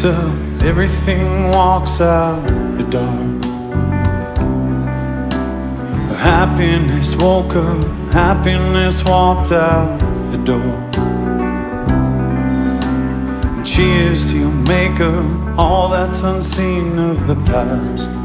till everything walks out the door. Happiness woke up, happiness walked out the door. And cheers to your maker, all that's unseen of the past.